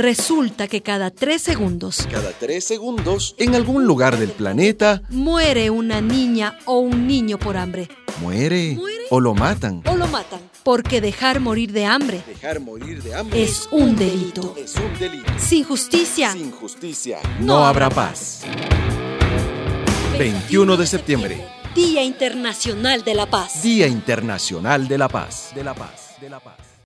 Resulta que cada 3 segundos en algún lugar del planeta, muere una niña o un niño por hambre. muere o lo matan. Porque dejar morir de hambre es un delito. Sin justicia No habrá paz. 21 de septiembre, Día Internacional de la Paz. Día Internacional de la Paz.